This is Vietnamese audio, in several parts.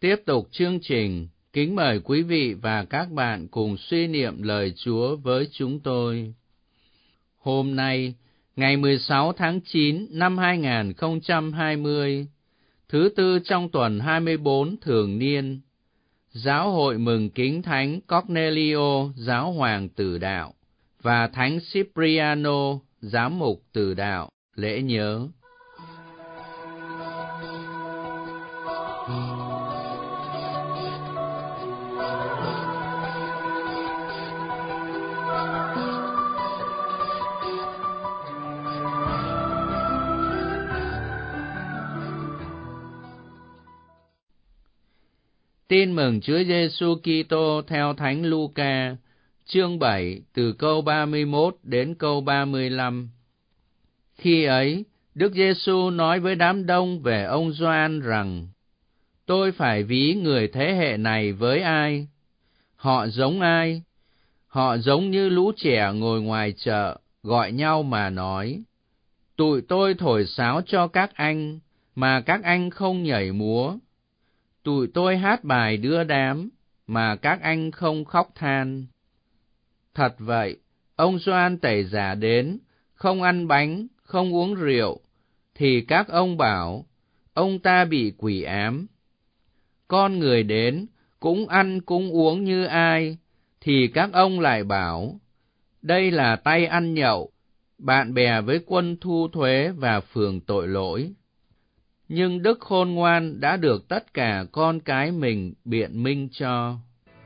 Tiếp tục chương trình, kính mời quý vị và các bạn cùng suy niệm lời Chúa với chúng tôi. Hôm nay, ngày 16 tháng 9 năm 2020, thứ tư trong tuần 24 thường niên, Giáo hội mừng kính Thánh Cornelio, Giáo hoàng Tử đạo, và Thánh Cipriano, Giám mục Tử đạo, lễ nhớ. Tin mừng Chúa Giêsu Kitô theo Thánh Luca, chương 7, từ câu 31 đến câu 35. Khi ấy, Đức Giêsu nói với đám đông về ông Gioan rằng: Tôi phải ví người thế hệ này với ai? Họ giống ai? Họ giống như lũ trẻ ngồi ngoài chợ, gọi nhau mà nói: Tụi tôi thổi sáo cho các anh, mà các anh không nhảy múa. Tụi tôi hát bài đưa đám, mà các anh không khóc than. Thật vậy, ông Gioan Tẩy Giả đến, không ăn bánh, không uống rượu, thì các ông bảo, ông ta bị quỷ ám. Con người đến, cũng ăn cũng uống như ai, thì các ông lại bảo, đây là tay ăn nhậu, bạn bè với quân thu thuế và phường tội lỗi. Nhưng Đức khôn ngoan đã được tất cả con cái mình biện minh cho.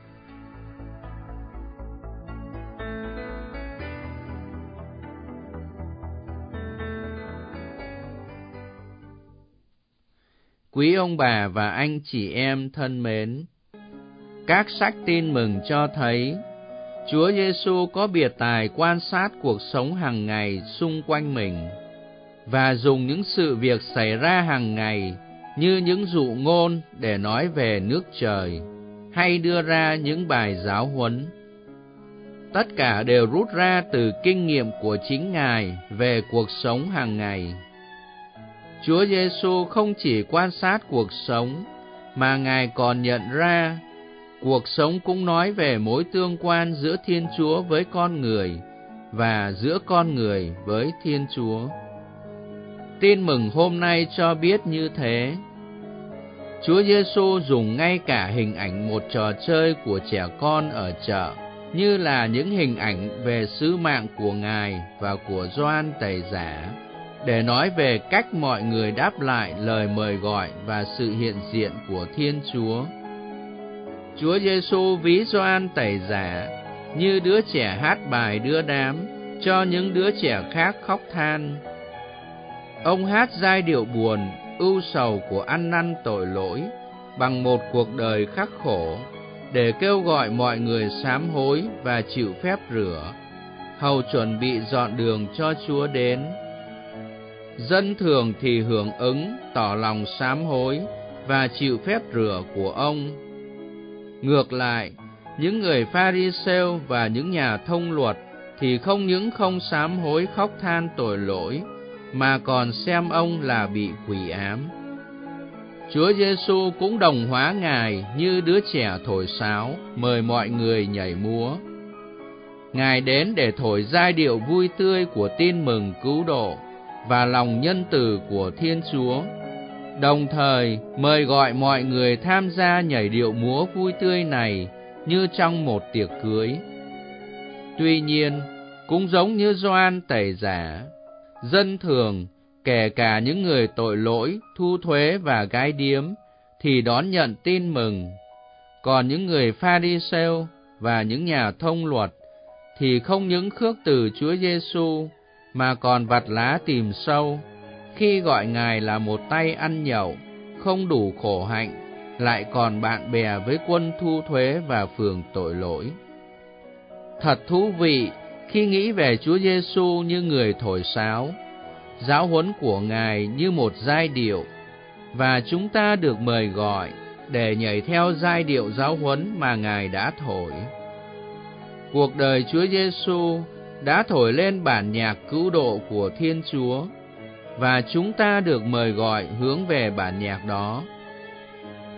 Quý ông bà và anh chị em thân mến, các sách tin mừng cho thấy Chúa Giêsu có biệt tài quan sát cuộc sống hàng ngày xung quanh mình và dùng những sự việc xảy ra hàng ngày như những dụ ngôn để nói về nước trời hay đưa ra những bài giáo huấn. Tất cả đều rút ra từ kinh nghiệm của chính Ngài về cuộc sống hàng ngày. Chúa Giêsu không chỉ quan sát cuộc sống, mà Ngài còn nhận ra cuộc sống cũng nói về mối tương quan giữa Thiên Chúa với con người và giữa con người với Thiên Chúa. Tin mừng hôm nay cho biết như thế. Chúa Giêsu dùng ngay cả hình ảnh một trò chơi của trẻ con ở chợ, như là những hình ảnh về sứ mạng của Ngài và của Gioan Tẩy Giả, để nói về cách mọi người đáp lại lời mời gọi và sự hiện diện của Thiên Chúa. Chúa Giêsu ví Gioan Tẩy Giả như đứa trẻ hát bài đưa đám cho những đứa trẻ khác khóc than. Ông hát giai điệu buồn, ưu sầu của ăn năn tội lỗi bằng một cuộc đời khắc khổ, để kêu gọi mọi người sám hối và chịu phép rửa, hầu chuẩn bị dọn đường cho Chúa đến. Dân thường thì hưởng ứng, tỏ lòng sám hối và chịu phép rửa của ông. Ngược lại, những người Pha-ri-sêu và những nhà thông luật thì không những không sám hối khóc than tội lỗi, mà còn xem ông là bị quỷ ám. Chúa Giêsu cũng đồng hóa Ngài như đứa trẻ thổi sáo, mời mọi người nhảy múa. Ngài đến để thổi giai điệu vui tươi của tin mừng cứu độ và lòng nhân từ của Thiên Chúa, đồng thời mời gọi mọi người tham gia nhảy điệu múa vui tươi này như trong một tiệc cưới. Tuy nhiên, cũng giống như Gioan Tẩy Giả, dân thường, kể cả những người tội lỗi, thu thuế và gái điếm, thì đón nhận tin mừng. Còn những người Pha-ri-sêu và những nhà thông luật thì không những khước từ Chúa Giêsu, mà còn vặt lá tìm sâu, khi gọi Ngài là một tay ăn nhậu, không đủ khổ hạnh, lại còn bạn bè với quân thu thuế và phường tội lỗi. Thật thú vị khi nghĩ về Chúa Giêsu như người thổi sáo, giáo huấn của Ngài như một giai điệu, và chúng ta được mời gọi để nhảy theo giai điệu giáo huấn mà Ngài đã thổi. Cuộc đời Chúa Giêsu đã thổi lên bản nhạc cứu độ của Thiên Chúa, và chúng ta được mời gọi hướng về bản nhạc đó.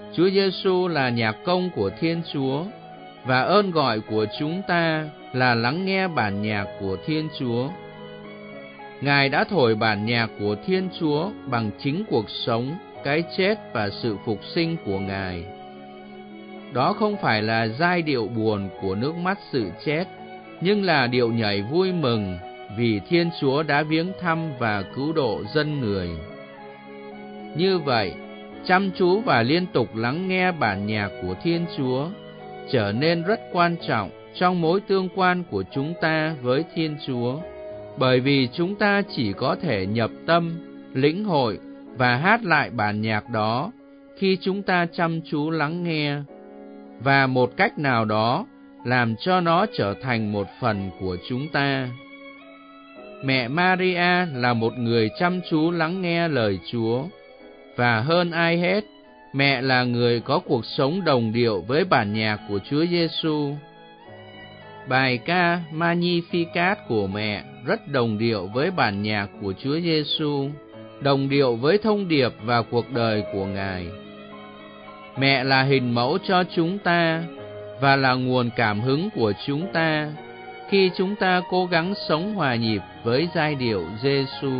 Chúa Giêsu là nhạc công của Thiên Chúa, và ơn gọi của chúng ta là lắng nghe bản nhạc của Thiên Chúa. Ngài đã thổi bản nhạc của Thiên Chúa bằng chính cuộc sống, cái chết và sự phục sinh của Ngài. Đó không phải là giai điệu buồn của nước mắt sự chết, nhưng là điệu nhảy vui mừng vì Thiên Chúa đã viếng thăm và cứu độ dân người. Như vậy, chăm chú và liên tục lắng nghe bản nhạc của Thiên Chúa trở nên rất quan trọng trong mối tương quan của chúng ta với Thiên Chúa, bởi vì chúng ta chỉ có thể nhập tâm, lĩnh hội và hát lại bản nhạc đó khi chúng ta chăm chú lắng nghe, và một cách nào đó làm cho nó trở thành một phần của chúng ta. Mẹ Maria là một người chăm chú lắng nghe lời Chúa, và hơn ai hết, mẹ là người có cuộc sống đồng điệu với bản nhạc của Chúa Giêsu. Bài ca Magnificat của mẹ rất đồng điệu với bản nhạc của Chúa Giêsu, đồng điệu với thông điệp và cuộc đời của Ngài. Mẹ là hình mẫu cho chúng ta và là nguồn cảm hứng của chúng ta khi chúng ta cố gắng sống hòa nhịp với giai điệu Giêsu.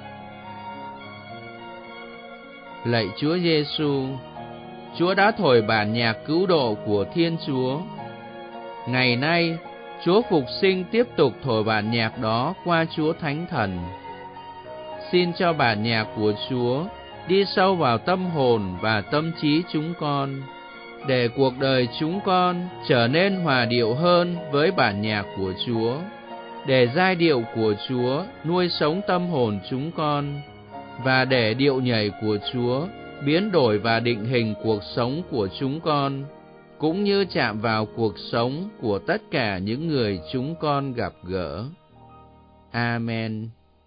Lạy Chúa Giêsu, Chúa đã thổi bản nhạc cứu độ của Thiên Chúa. Ngày nay, Chúa Phục Sinh tiếp tục thổi bản nhạc đó qua Chúa Thánh Thần. Xin cho bản nhạc của Chúa đi sâu vào tâm hồn và tâm trí chúng con, để cuộc đời chúng con trở nên hòa điệu hơn với bản nhạc của Chúa, để giai điệu của Chúa nuôi sống tâm hồn chúng con, và để điệu nhảy của Chúa biến đổi và định hình cuộc sống của chúng con, cũng như chạm vào cuộc sống của tất cả những người chúng con gặp gỡ. Amen.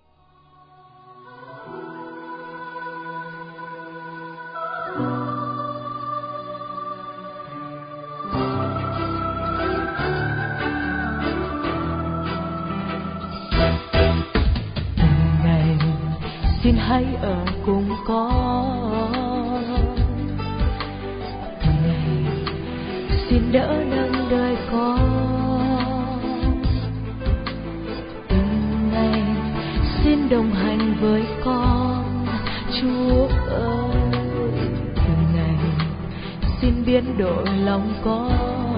Ngày xin hãy ở cùng con, ngày xin đỡ nâng đời con, từng ngày xin đồng hành với con, Chúa ơi. Từng ngày xin biến đổi lòng con,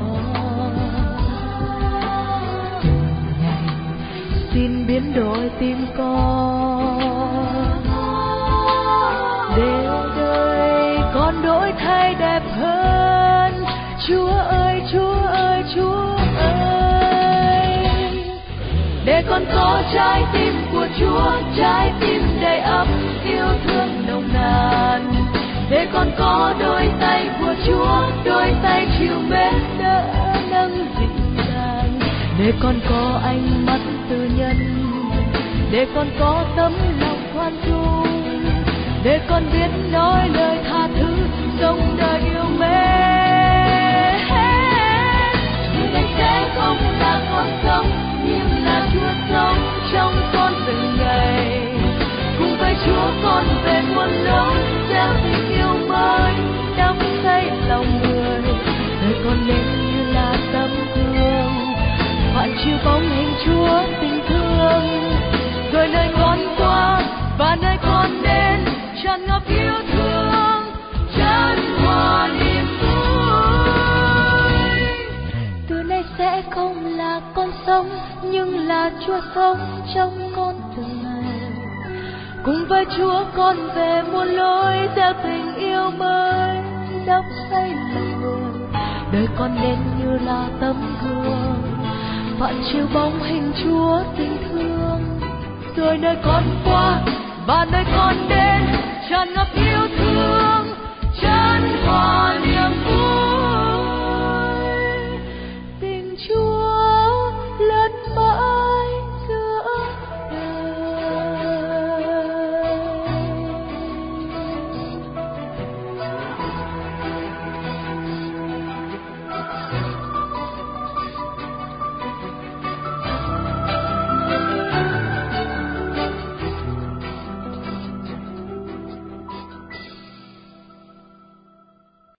từng ngày xin biến đổi tim con, để đời con đổi thay đẹp hơn. Chúa ơi, Chúa ơi, Chúa ơi, để con có trái tim của Chúa, trái tim đầy ắp yêu thương nồng nàn. Để con có đôi tay của Chúa, đôi tay chịu mến đỡ nâng dịu dàng. Để con có ánh mắt từ nhân, để con có tấm lòng khoan dung, để con biết nói lời tha thứ, sống đời yêu mến. Người sẽ không là con sống, nhưng là Chúa sống trong con từng ngày. Cùng với Chúa con về muôn lối, gieo tình yêu mới, đắm say lòng người. Đời con nên như là tấm gương, phản chiếu bóng hình Chúa tình thương. Rồi nơi con qua và nơi con đến, tràn ngập yêu thương, chan hòa niềm vui. Từ nay sẽ không là con sống, nhưng là Chúa sống trong con từng ngày. Cùng với Chúa con về muôn lối, gieo tình yêu mới, đắp say lòng người. Đời con nên như là tấm gương, phản chiếu bóng hình Chúa tình thương. Rồi nơi con qua và nơi con đến, tràn ngập yêu thương.